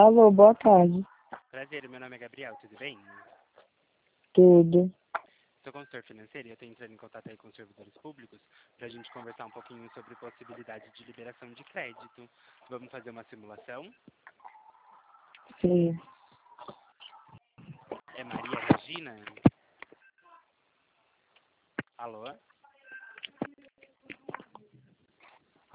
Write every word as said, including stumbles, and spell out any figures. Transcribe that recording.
Alô, boa tarde. Prazer, meu nome é Gabriel, tudo bem? Tudo. Sou consultor financeiro e eu estou entrando em contato aí com os servidores públicos para a gente conversar um pouquinho sobre possibilidade de liberação de crédito. Vamos fazer uma simulação? Sim. É Maria Regina? Alô?